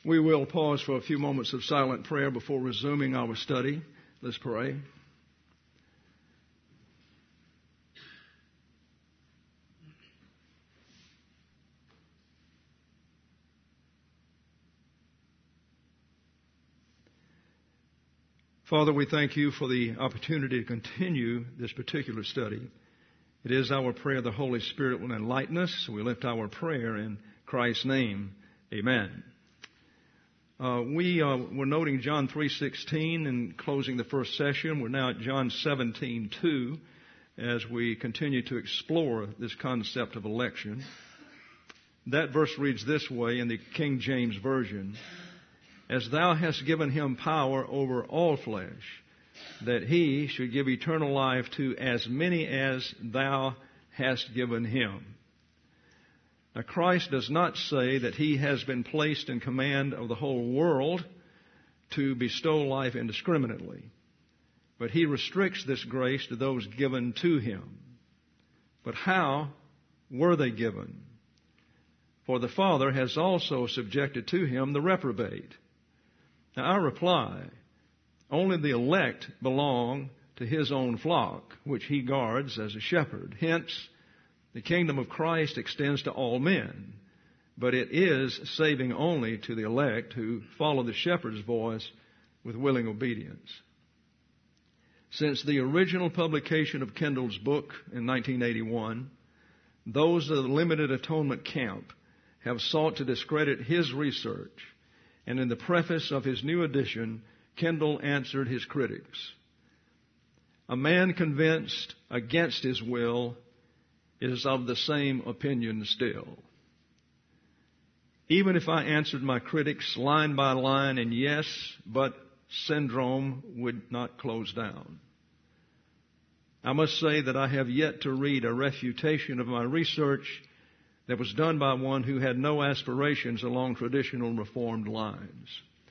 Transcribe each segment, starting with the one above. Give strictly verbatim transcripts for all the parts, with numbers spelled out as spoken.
We will pause for a few moments of silent prayer before resuming our study. Let's pray. Father, we thank you for the opportunity to continue this particular study. It is our prayer the Holy Spirit will enlighten us. So we lift our prayer in Christ's name. Amen. Uh, we uh, were noting John three sixteen in closing the first session. We're now at John seventeen two as we continue to explore this concept of election. That verse reads this way in the King James Version: As thou hast given him power over all flesh, that he should give eternal life to as many as thou hast given him. Now, Christ does not say that he has been placed in command of the whole world to bestow life indiscriminately, but he restricts this grace to those given to him. But how were they given? For the Father has also subjected to him the reprobate. Now, I reply, only the elect belong to his own flock, which he guards as a shepherd. Hence, the kingdom of Christ extends to all men, but it is saving only to the elect who follow the shepherd's voice with willing obedience. Since the original publication of Kendall's book in nineteen eighty-one, those of the Limited Atonement camp have sought to discredit his research, and in the preface of his new edition, Kendall answered his critics. A man convinced against his will is of the same opinion still. Even if I answered my critics line by line in yes, but syndrome would not close down. I must say that I have yet to read a refutation of my research that was done by one who had no aspirations along traditional Reformed lines.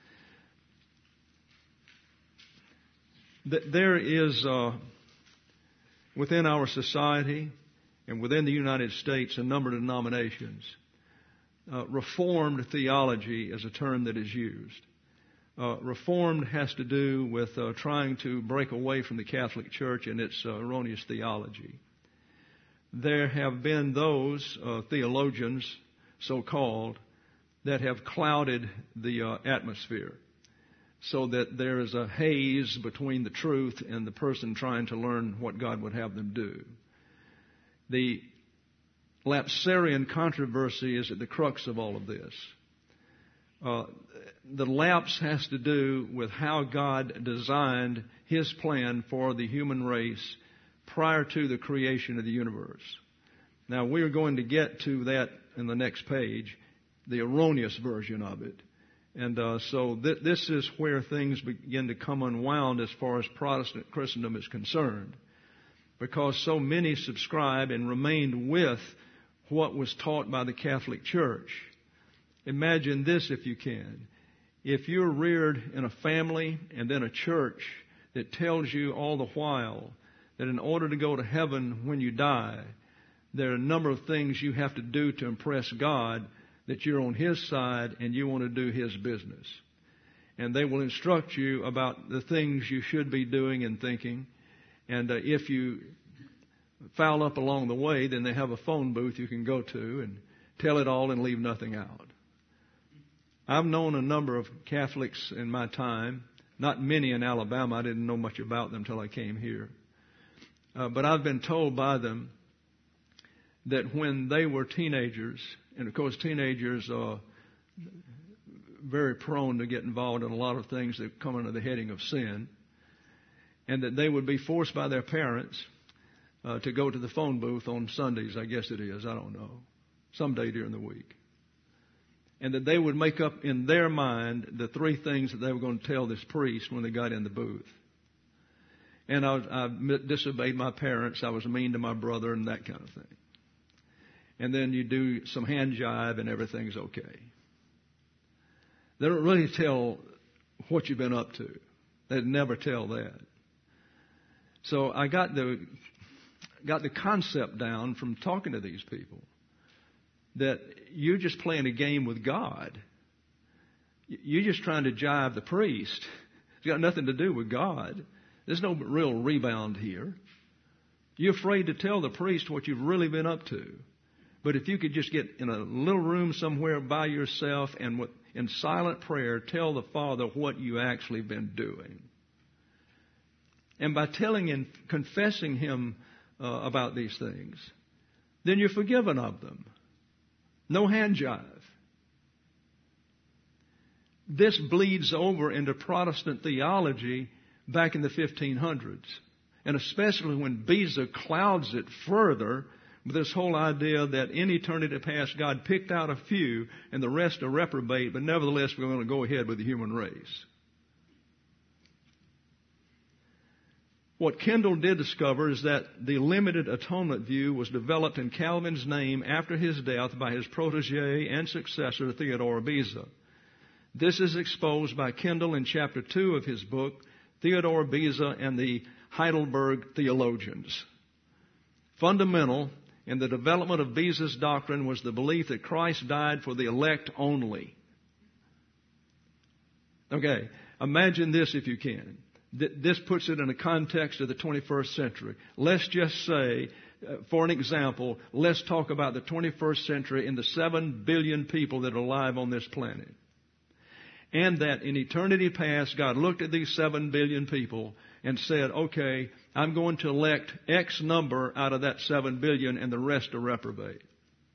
There is, uh, within our society and within the United States, a number of denominations. Uh, Reformed theology is a term that is used. Uh, Reformed has to do with uh, trying to break away from the Catholic Church and its uh, erroneous theology. There have been those uh, theologians, so-called, that have clouded the uh, atmosphere so that there is a haze between the truth and the person trying to learn what God would have them do. The lapsarian controversy is at the crux of all of this. Uh, the lapse has to do with how God designed his plan for the human race prior to the creation of the universe. Now, we are going to get to that in the next page, the erroneous version of it. And uh, so th- this is where things begin to come unwound as far as Protestant Christendom is concerned, because so many subscribe and remained with what was taught by the Catholic Church. Imagine this if you can. If you're reared in a family and then a church that tells you all the while that in order to go to heaven when you die, there are a number of things you have to do to impress God, that you're on his side and you want to do his business. And they will instruct you about the things you should be doing and thinking. And uh, if you foul up along the way, then they have a phone booth you can go to and tell it all and leave nothing out. I've known a number of Catholics in my time, not many in Alabama. I didn't know much about them until I came here. Uh, but I've been told by them that when they were teenagers, and of course teenagers are very prone to get involved in a lot of things that come under the heading of sin, and that they would be forced by their parents uh, to go to the phone booth on Sundays, I guess it is, I don't know, someday during the week. And that they would make up in their mind the three things that they were going to tell this priest when they got in the booth. And I, I disobeyed my parents, I was mean to my brother, and that kind of thing. And then you do some hand jive and everything's okay. They don't really tell what you've been up to. They'd never tell that. So I got the got the concept down from talking to these people that you're just playing a game with God. you're just trying to jive the priest. It's got nothing to do with God. There's no real rebound here. You're afraid to tell the priest what you've really been up to. But if you could just get in a little room somewhere by yourself and with, in silent prayer, tell the Father what you actually been doing. And by telling and confessing Him uh, about these things, then you're forgiven of them. No hand jive. This bleeds over into Protestant theology back in the fifteen hundreds. And especially when Beza clouds it further with this whole idea that in eternity past God picked out a few and the rest are reprobate, but nevertheless we're going to go ahead with the human race. What Kendall did discover is that the limited atonement view was developed in Calvin's name after his death by his protege and successor, Theodore Beza. This is exposed by Kendall in chapter two of his book, Theodore Beza and the Heidelberg Theologians. Fundamental in the development of Beza's doctrine was the belief that Christ died for the elect only. Okay, imagine this if you can. This puts it in a context of the twenty-first century. Let's just say, uh, for an example, let's talk about the twenty-first century and the seven billion people that are alive on this planet. And that in eternity past, God looked at these seven billion people and said, okay, I'm going to elect X number out of that seven billion and the rest are reprobate.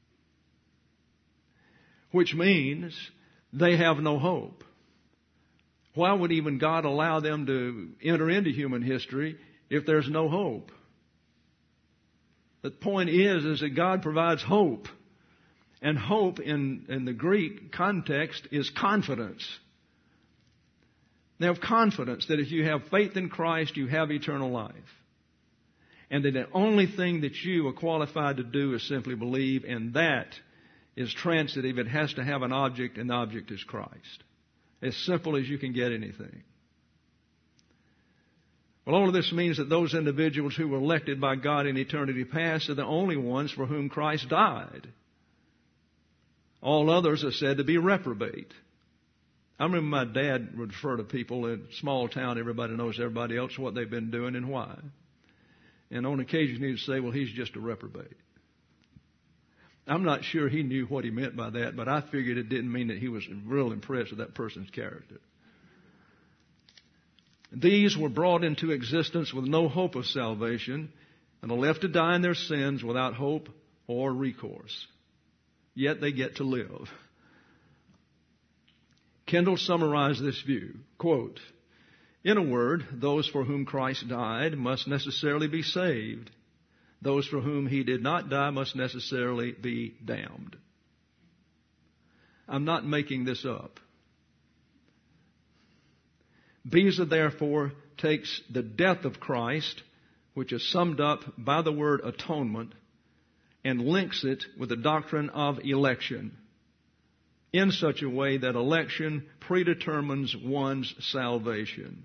Which means they have no hope. Why would even God allow them to enter into human history if there's no hope? The point is, is that God provides hope. And hope in, in the Greek context is confidence. They have confidence that if you have faith in Christ, you have eternal life. And that the only thing that you are qualified to do is simply believe, and that is transitive. It has to have an object, and the object is Christ. As simple as you can get anything. Well, all of this means that those individuals who were elected by God in eternity past are the only ones for whom Christ died. All others are said to be reprobate. I remember my dad would refer to people in a small town, everybody knows everybody else, what they've been doing and why. And on occasion he would say, well, he's just a reprobate. I'm not sure he knew what he meant by that, but I figured it didn't mean that he was real impressed with that person's character. These were brought into existence with no hope of salvation and are left to die in their sins without hope or recourse. Yet they get to live. Kendall summarized this view, quote, in a word, those for whom Christ died must necessarily be saved. Those for whom He did not die must necessarily be damned. I'm not making this up. Beza, therefore, takes the death of Christ, which is summed up by the word atonement, and links it with the doctrine of election in such a way that election predetermines one's salvation.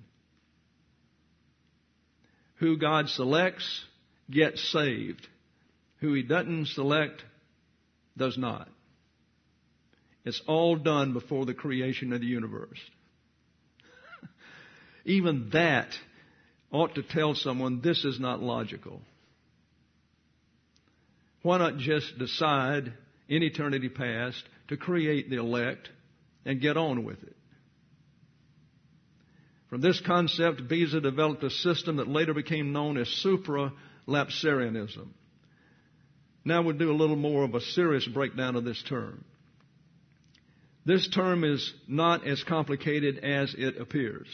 Who God selects gets saved. Who He doesn't select does not. It's all done before the creation of the universe. Even that ought to tell someone this is not logical. Why not just decide in eternity past to create the elect and get on with it? From this concept, Beza developed a system that later became known as supra-lapsarianism. Now we'll do a little more of a serious breakdown of this term. This term is not as complicated as it appears.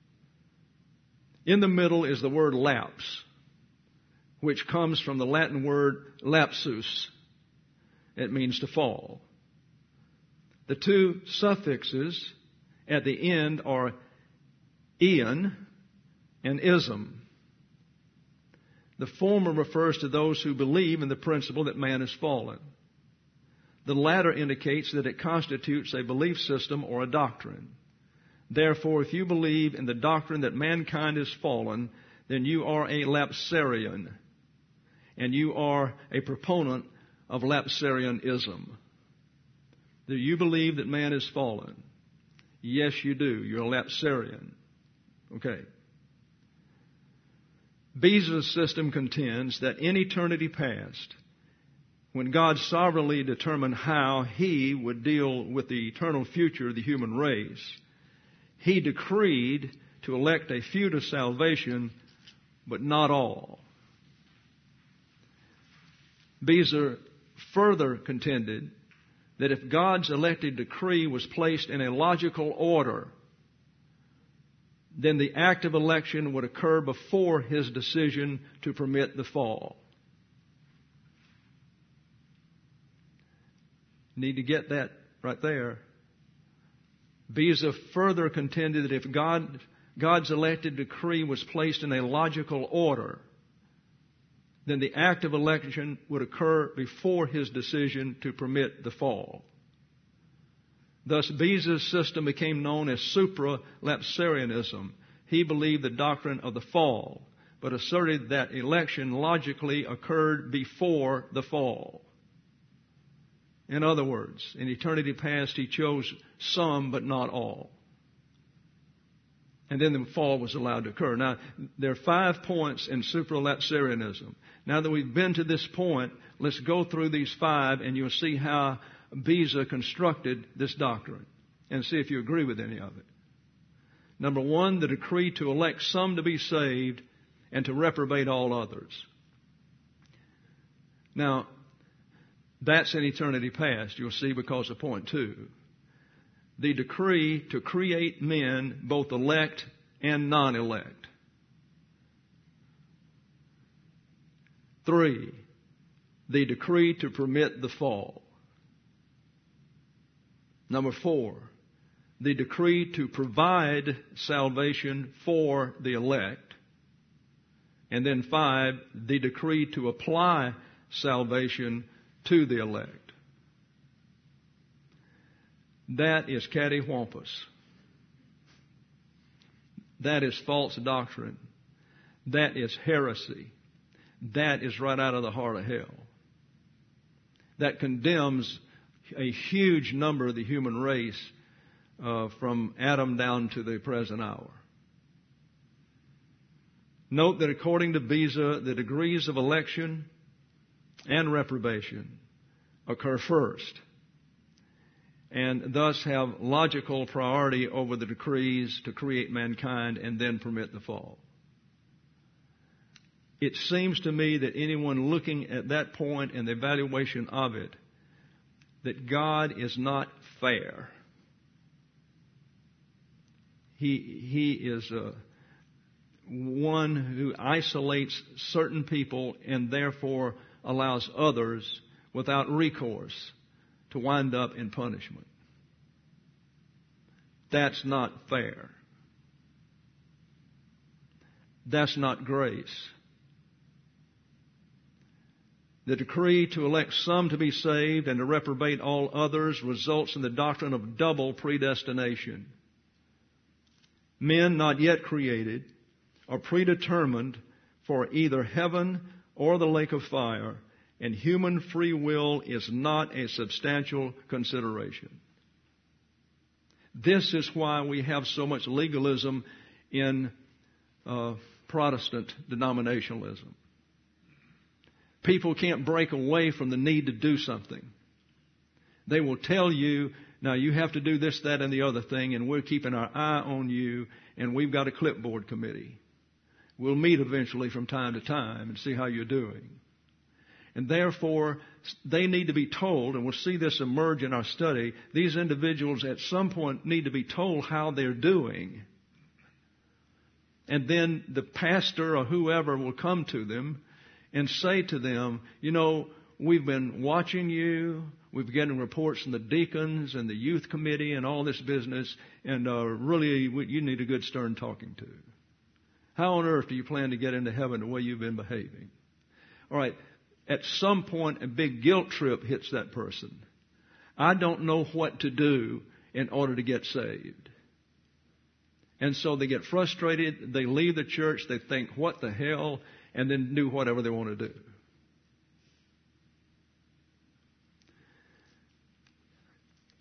In the middle is the word lapse, which comes from the Latin word lapsus. It means to fall. The two suffixes at the end are ian and ism. The former refers to those who believe in the principle that man is fallen. The latter indicates that it constitutes a belief system or a doctrine. Therefore, if you believe in the doctrine that mankind is fallen, then you are a lapsarian, and you are a proponent of lapsarianism. Do you believe that man is fallen? Yes, you do. You're a lapsarian. Okay. Beza's system contends that in eternity past, when God sovereignly determined how He would deal with the eternal future of the human race, He decreed to elect a few to salvation, but not all. Beza further contended that if God's elected decree was placed in a logical order, then the act of election would occur before His decision to permit the fall. Need to get that right there. Beza further contended that if God, God's elected decree was placed in a logical order, then the act of election would occur before His decision to permit the fall. Thus, Beza's system became known as supralapsarianism. He believed the doctrine of the fall, but asserted that election logically occurred before the fall. In other words, in eternity past, He chose some, but not all. And then the fall was allowed to occur. Now, there are five points in supralapsarianism. Now that we've been to this point, let's go through these five, and you'll see how Beza constructed this doctrine, and see if you agree with any of it. Number one, the decree to elect some to be saved and to reprobate all others. Now, that's in eternity past, you'll see, because of point two. The decree to create men, both elect and non-elect. Three, the decree to permit the fall. Number four, the decree to provide salvation for the elect. And then five, the decree to apply salvation to the elect. That is cattywampus. That is false doctrine. That is heresy. That is right out of the heart of hell. That condemns a huge number of the human race uh, from Adam down to the present hour. Note that according to Beza, the degrees of election and reprobation occur first, and thus have logical priority over the decrees to create mankind and then permit the fall. It seems to me that anyone looking at that point and the evaluation of it, that God is not fair. He, he is uh, one who isolates certain people and therefore allows others without recourse to wind up in punishment. That's not fair. That's not grace. The decree to elect some to be saved and to reprobate all others results in the doctrine of double predestination. Men not yet created are predetermined for either heaven or the lake of fire, and human free will is not a substantial consideration. This is why we have so much legalism in uh, Protestant denominationalism. People can't break away from the need to do something. They will tell you, now you have to do this, that, and the other thing, and we're keeping our eye on you, and we've got a clipboard committee. We'll meet eventually from time to time and see how you're doing. And therefore, they need to be told, and we'll see this emerge in our study, these individuals at some point need to be told how they're doing. And then the pastor or whoever will come to them and say to them, you know, we've been watching you. We've been getting reports from the deacons and the youth committee and all this business, and uh, really you need a good stern talking to. How on earth do you plan to get into heaven the way you've been behaving? All right, at some point a big guilt trip hits that person. I don't know what to do in order to get saved. And so they get frustrated, they leave the church, they think, what the hell, and then do whatever they want to do.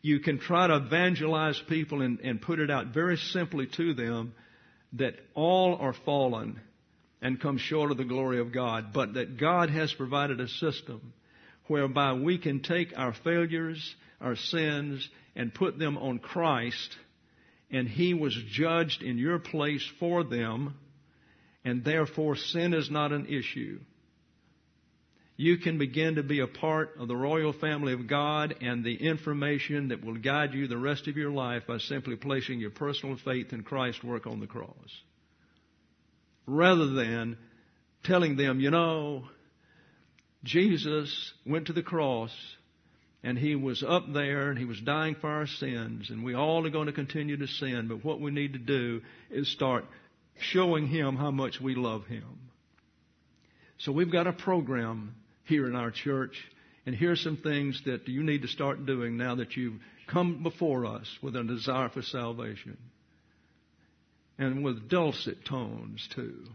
you can try to evangelize people and, and put it out very simply to them that all are fallen and come short of the glory of God, but that God has provided a system whereby we can take our failures, our sins, and put them on Christ, and He was judged in your place for them, and therefore sin is not an issue. You can begin to be a part of the royal family of God and the information that will guide you the rest of your life by simply placing your personal faith in Christ's work on the cross. Rather than telling them, you know, Jesus went to the cross and He was up there and He was dying for our sins and we all are going to continue to sin, but what we need to do is start showing Him how much we love Him. So we've got a program here in our church, and here's some things that you need to start doing now that you've come before us with a desire for salvation. And with dulcet tones, too.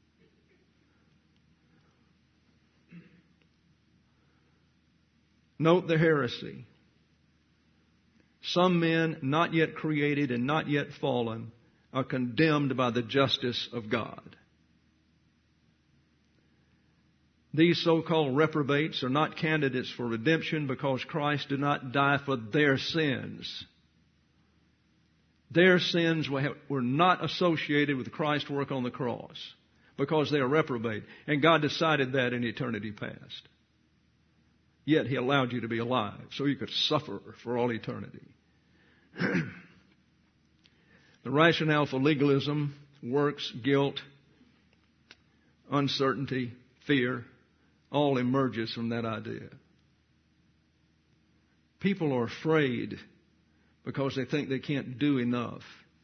Note the heresy. Some men not yet created and not yet fallen are condemned by the justice of God. These so-called reprobates are not candidates for redemption because Christ did not die for their sins. Their sins were not associated with Christ's work on the cross because they are reprobate. And God decided that in eternity past. Yet He allowed you to be alive so you could suffer for all eternity. The rationale for legalism, works, guilt, uncertainty, fear, all emerges from that idea. People are afraid because they think they can't do enough.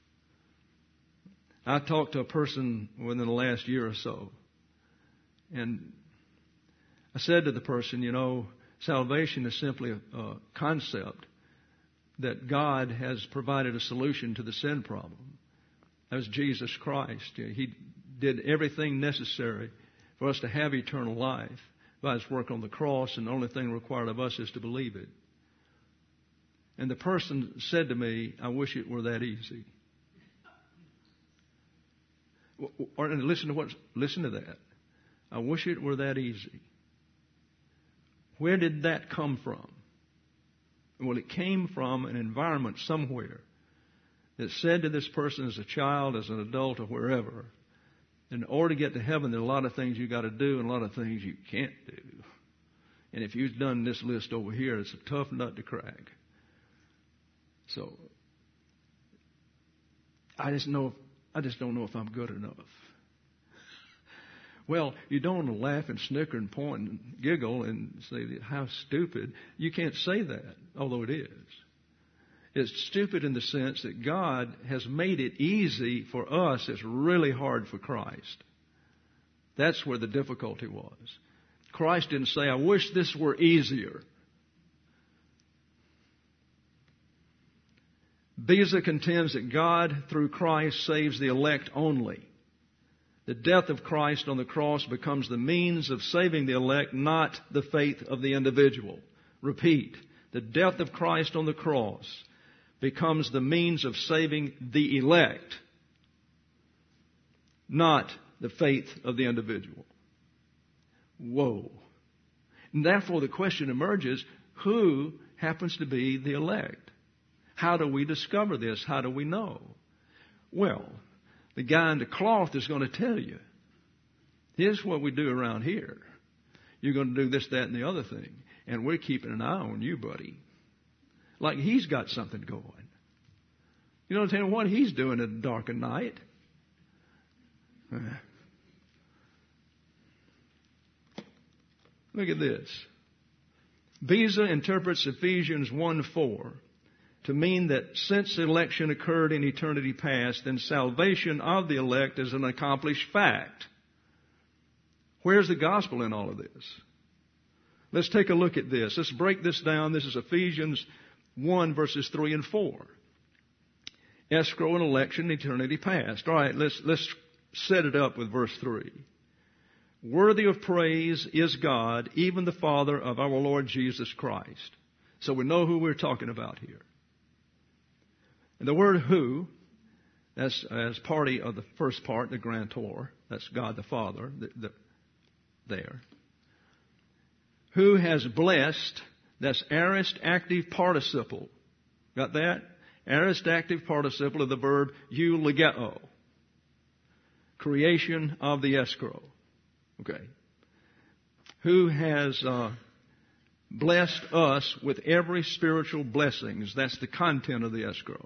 I talked to a person within the last year or so, and I said to the person, you know, salvation is simply a, a concept that God has provided a solution to the sin problem. That was Jesus Christ. He did everything necessary for us to have eternal life by His work on the cross, and the only thing required of us is to believe it. And the person said to me, I wish it were that easy. Or, and listen to what, listen to that. I wish it were that easy. Where did that come from? Well, it came from an environment somewhere that said to this person as a child, as an adult, or wherever, in order to get to heaven, there are a lot of things you got to do and a lot of things you can't do. And if you've done this list over here, it's a tough nut to crack. So, I just know, I just don't know if I'm good enough. Well, you don't want to laugh and snicker and point and giggle and say, how stupid. You can't say that, although it is. It's stupid in the sense that God has made it easy for us. It's really hard for Christ. That's where the difficulty was. Christ didn't say, I wish this were easier. Beza contends that God, through Christ, saves the elect only. The death of Christ on the cross becomes the means of saving the elect, not the faith of the individual. Repeat, the death of Christ on the cross becomes the means of saving the elect, not the faith of the individual. Whoa. And therefore the question emerges, who happens to be the elect? How do we discover this? How do we know? Well, the guy in the cloth is going to tell you. Here's what we do around here. You're going to do this, that, and the other thing. And we're keeping an eye on you, buddy. Like he's got something going. You don't tell him what he's doing in the dark of night. Look at this. Beza interprets Ephesians one four to mean that since election occurred in eternity past, then salvation of the elect is an accomplished fact. Where's the gospel in all of this? Let's take a look at this. Let's break this down. This is Ephesians one, verses three and four. Escrow and election, eternity past. All right, let's, let's set it up with verse three. Worthy of praise is God, even the Father of our Lord Jesus Christ. So we know who we're talking about here. And the word who, that's as party of the first part, the grantor. That's God the Father the, the, there. Who has blessed, that's aorist active participle. Got that? Aorist active participle of the verb eulegeo. Creation of the escrow. Okay. Who has uh, blessed us with every spiritual blessings. That's the content of the escrow.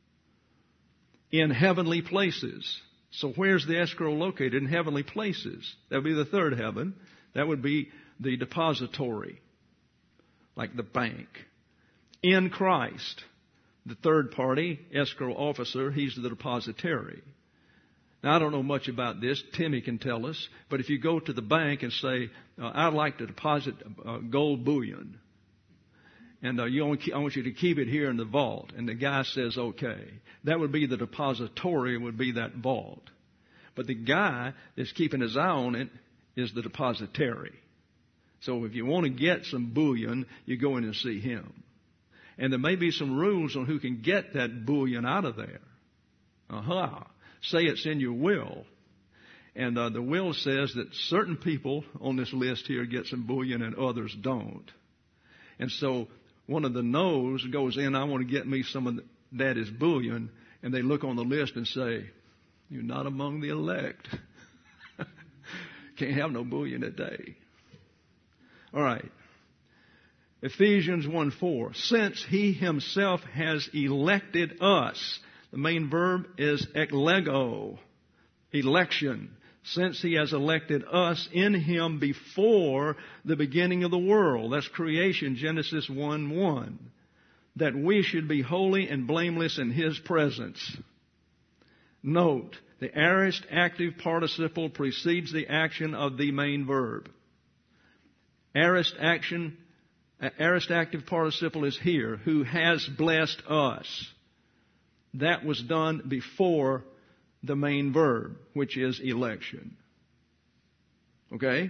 In heavenly places. So where's the escrow located? In heavenly places. That would be the third heaven. That would be the depository. Like the bank. In Christ. The third party, escrow officer, he's the depositary. Now, I don't know much about this. Timmy can tell us. But if you go to the bank and say, uh, I'd like to deposit uh, gold bullion. And uh, you only, I want you to keep it here in the vault. And the guy says, okay. That would be the depository, would be that vault. But the guy that's keeping his eye on it is the depositary. So if you want to get some bullion, you go in and see him. And there may be some rules on who can get that bullion out of there. Uh-huh. Say it's in your will. And uh, the will says that certain people on this list here get some bullion and others don't. And so one of the no's goes in, I want to get me some of Daddy's bullion. And they look on the list and say, you're not among the elect. Can't have no bullion today. All right. Ephesians one four. Since he himself has elected us. The main verb is eklego. Election. Since he has elected us in him before the beginning of the world. That's creation, Genesis one one. That we should be holy and blameless in his presence. Note, the aorist active participle precedes the action of the main verb. Aorist action, aorist active participle is here. Who has blessed us. That was done before the main verb, which is election. Okay?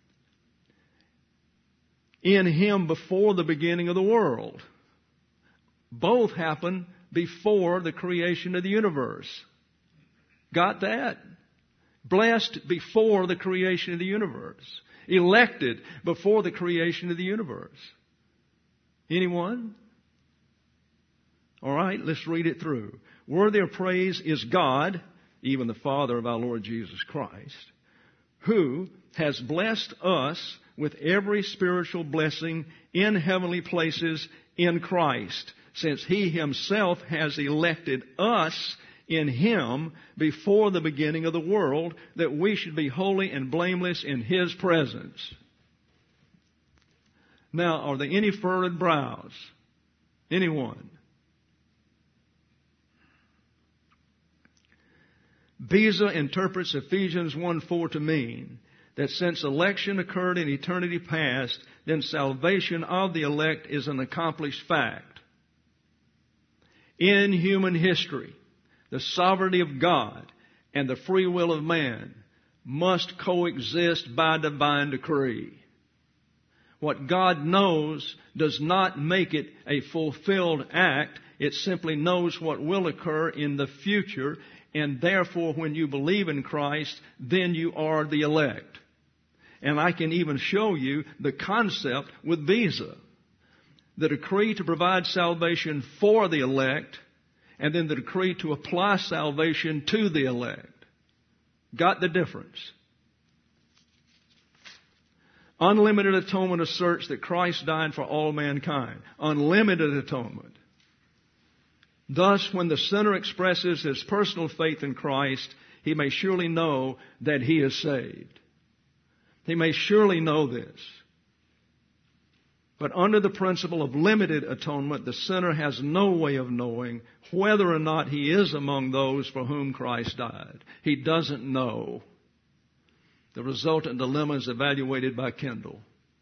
In him before the beginning of the world. Both happen before the creation of the universe. Got that? Blessed before the creation of the universe. Elected before the creation of the universe. Anyone? All right, let's read it through. Worthy of praise is God, even the Father of our Lord Jesus Christ, who has blessed us with every spiritual blessing in heavenly places in Christ, since he himself has elected us in him before the beginning of the world, that we should be holy and blameless in his presence. Now, are there any furrowed brows? Anyone? Beza interprets Ephesians one four to mean that since election occurred in eternity past, then salvation of the elect is an accomplished fact. In human history, the sovereignty of God and the free will of man must coexist by divine decree. What God knows does not make it a fulfilled act. It simply knows what will occur in the future. And therefore, when you believe in Christ, then you are the elect. And I can even show you the concept with Beza. The decree to provide salvation for the elect, and then the decree to apply salvation to the elect. Got the difference? Unlimited atonement asserts that Christ died for all mankind. Unlimited atonement. Thus, when the sinner expresses his personal faith in Christ, he may surely know that he is saved. He may surely know this. But under the principle of limited atonement, the sinner has no way of knowing whether or not he is among those for whom Christ died. He doesn't know. The resultant dilemma is evaluated by Kendall.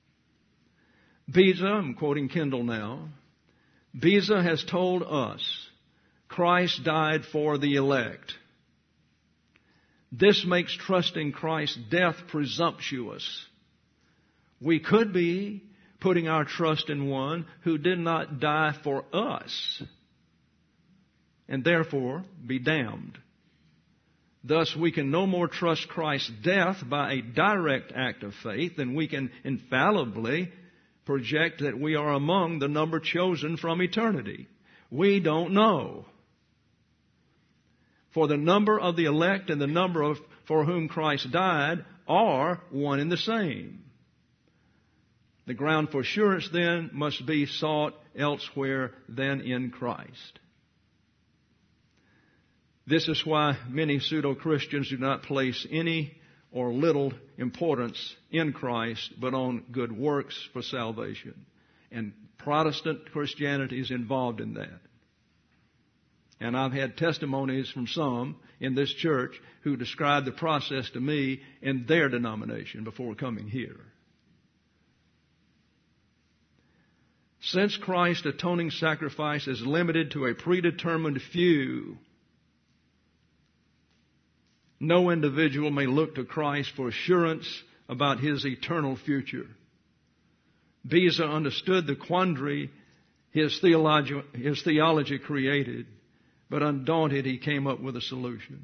Beza, I'm quoting Kendall now, Beza has told us Christ died for the elect. This makes trusting Christ's death presumptuous. We could be putting our trust in one who did not die for us. and therefore be damned. Thus, we can no more trust Christ's death by a direct act of faith than we can infallibly project that we are among the number chosen from eternity. We don't know. For the number of the elect and the number of for whom Christ died are one and the same. The ground for assurance then must be sought elsewhere than in Christ. This is why many pseudo-Christians do not place any or little importance in Christ, but on good works for salvation. And Protestant Christianity is involved in that. And I've had testimonies from some in this church who described the process to me in their denomination before coming here. Since Christ's atoning sacrifice is limited to a predetermined few, no individual may look to Christ for assurance about his eternal future. Beza understood the quandary his theology, his theology created, but undaunted, he came up with a solution.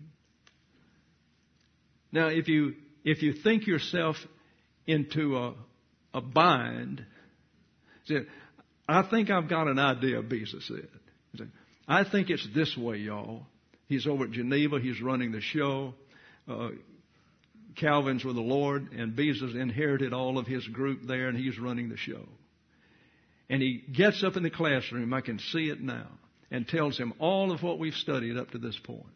Now, if you if you think yourself into a, a bind, see, I think I've got an idea, Beza said. I think it's this way, y'all. He's over at Geneva. He's running the show. Uh, Calvin's with the Lord, and Beza's inherited all of his group there, and he's running the show. And he gets up in the classroom, I can see it now, and tells him all of what we've studied up to this point.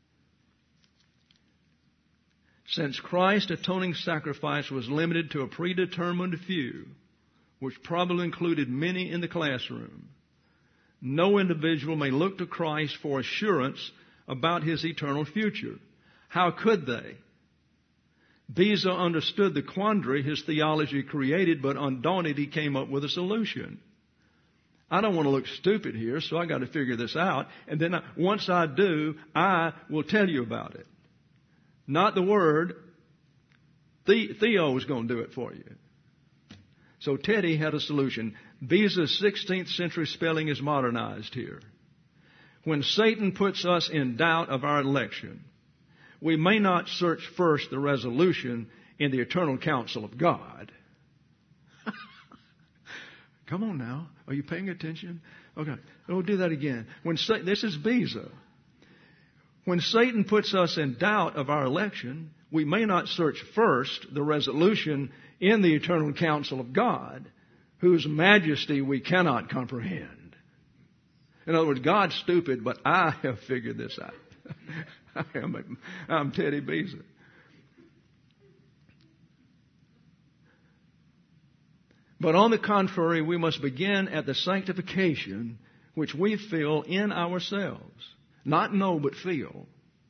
Since Christ's atoning sacrifice was limited to a predetermined few, which probably included many in the classroom, no individual may look to Christ for assurance about his eternal future. How could they? Beza understood the quandary his theology created, but undaunted, he came up with a solution. I don't want to look stupid here, so I got to figure this out. And then I, once I do, I will tell you about it. Not the Word. The, Theo is going to do it for you. So Teddy had a solution. Beza's sixteenth century spelling is modernized here. When Satan puts us in doubt of our election, we may not search first the resolution in the eternal counsel of God. Come on now. Are you paying attention? Okay. We'll do that again. When Sa- This is Beza. When Satan puts us in doubt of our election, we may not search first the resolution in the eternal counsel of God, whose majesty we cannot comprehend. In other words, God's stupid, but I have figured this out. I am, I'm Teddy Beza. But on the contrary, we must begin at the sanctification which we feel in ourselves. Not know, but feel.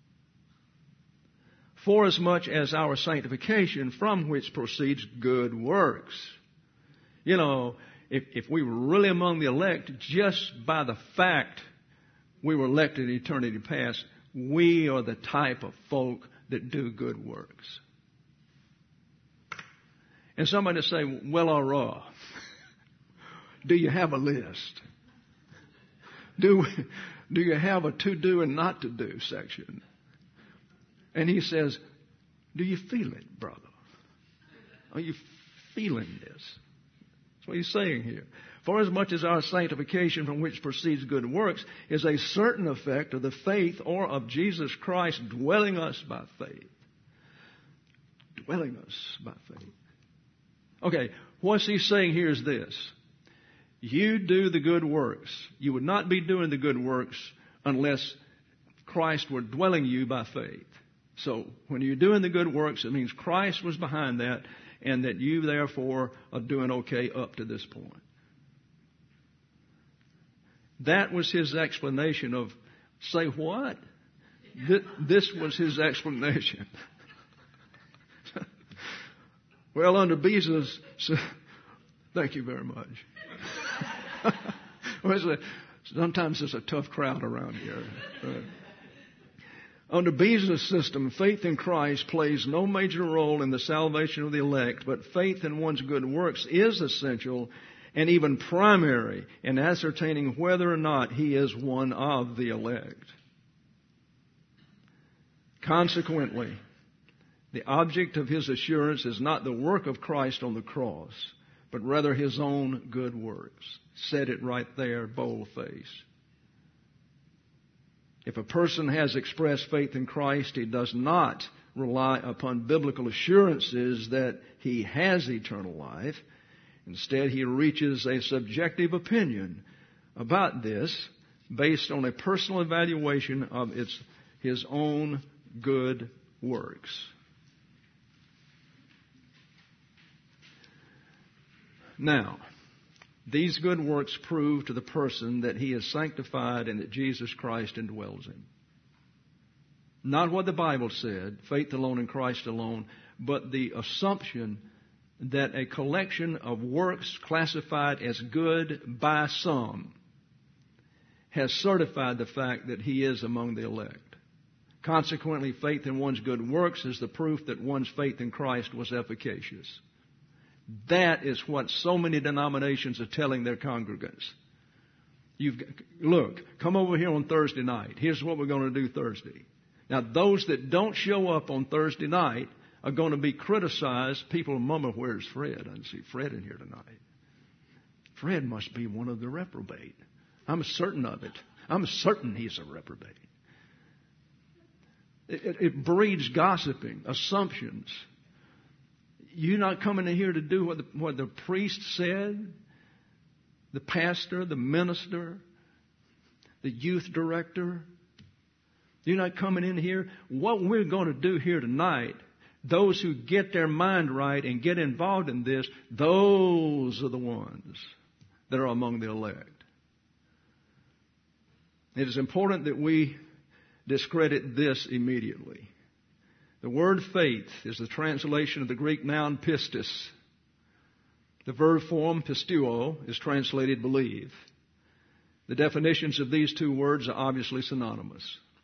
Forasmuch as our sanctification from which proceeds good works. You know, if, if we were really among the elect, just by the fact we were elected in eternity past, we are the type of folk that do good works. And somebody say, well, all right. Do you have a list? Do, do you have a to-do and not to-do section? And he says, do you feel it, brother? Are you feeling this? That's what he's saying here. For as much as our sanctification from which proceeds good works is a certain effect of the faith or of Jesus Christ dwelling us by faith. Dwelling us by faith. Okay, what's he saying here is this. You do the good works. You would not be doing the good works unless Christ were dwelling you by faith. So when you're doing the good works, it means Christ was behind that and that you therefore are doing okay up to this point. That was his explanation of, say what? This was his explanation. Well, under Beza's, thank you very much. Sometimes there's a tough crowd around here. Right. Under Beza's system, faith in Christ plays no major role in the salvation of the elect, but faith in one's good works is essential and even primary in ascertaining whether or not he is one of the elect. Consequently, the object of his assurance is not the work of Christ on the cross, but rather his own good works. Said it right there, bold-faced. If a person has expressed faith in Christ, he does not rely upon biblical assurances that he has eternal life. Instead, he reaches a subjective opinion about this based on a personal evaluation of its, his own good works. Now, these good works prove to the person that he is sanctified and that Jesus Christ indwells him. Not what the Bible said, faith alone in Christ alone, but the assumption that a collection of works classified as good by some has certified the fact that he is among the elect. Consequently, faith in one's good works is the proof that one's faith in Christ was efficacious. That is what so many denominations are telling their congregants. You've, look, come over here on Thursday night. Here's what we're going to do Thursday. Now, those that don't show up on Thursday night are going to be criticized. People will murmur, where's Fred? I didn't see Fred in here tonight. Fred must be one of the reprobate. I'm certain of it. I'm certain he's a reprobate. It, it, it breeds gossiping, assumptions. You're not coming in here to do what the, what the priest said, the pastor, the minister, the youth director. You're not coming in here. What we're going to do here tonight, those who get their mind right and get involved in this, those are the ones that are among the elect. It is important that we discredit this immediately. The word faith is the translation of the Greek noun pistis. The verb form pisteuo is translated believe. The definitions of these two words are obviously synonymous.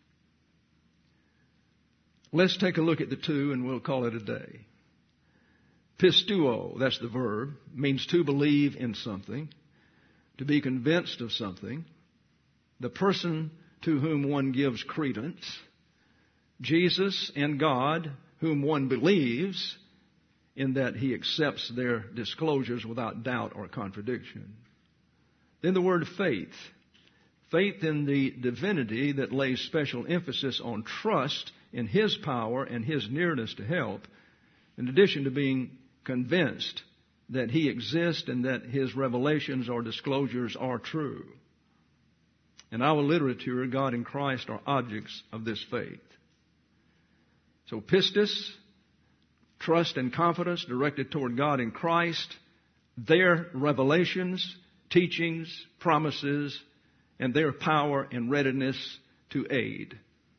Let's take a look at the two and we'll call it a day. Pisteuo, that's the verb, means to believe in something, to be convinced of something, the person to whom one gives credence, Jesus and God, whom one believes in that he accepts their disclosures without doubt or contradiction. Then the word faith. Faith in the divinity that lays special emphasis on trust in his power and his nearness to help, in addition to being convinced that he exists and that his revelations or disclosures are true. In our literature, God and Christ are objects of this faith. So pistis, trust and confidence directed toward God and Christ, their revelations, teachings, promises, and their power and readiness to aid.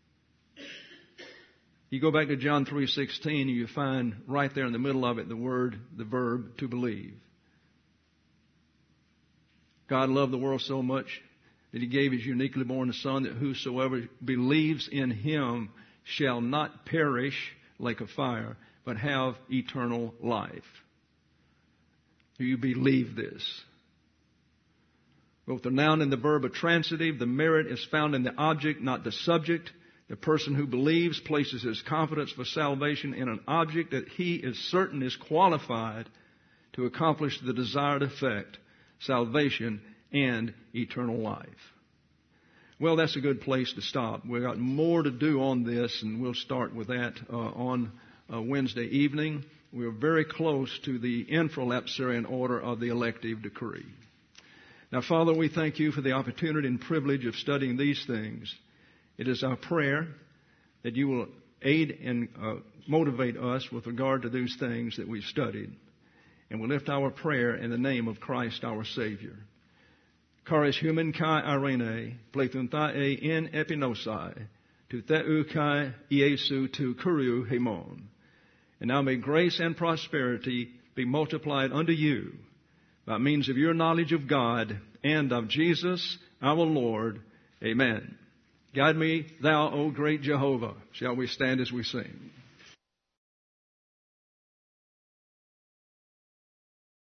You go back to John three sixteen, and you find right there in the middle of it the word, the verb, to believe. God loved the world so much that he gave his uniquely born Son, that whosoever believes in him shall not perish like a fire, but have eternal life. Do you believe this? Both the noun and the verb are transitive. The merit is found in the object, not the subject. The person who believes places his confidence for salvation in an object that he is certain is qualified to accomplish the desired effect, salvation and eternal life. Well, that's a good place to stop. We've got more to do on this, and we'll start with that uh, on uh, Wednesday evening. We're very close to the infralapsarian order of the elective decree. Now, Father, we thank you for the opportunity and privilege of studying these things. It is our prayer that you will aid and uh, motivate us with regard to these things that we've studied. And we'll lift our prayer in the name of Christ our Savior. Charis human kai irene, plethuntae in epinosai, to theu kai Iesu tu kuriu hemon. And now may grace and prosperity be multiplied unto you by means of your knowledge of God and of Jesus our Lord. Amen. Guide me, thou, O great Jehovah. Shall we stand as we sing?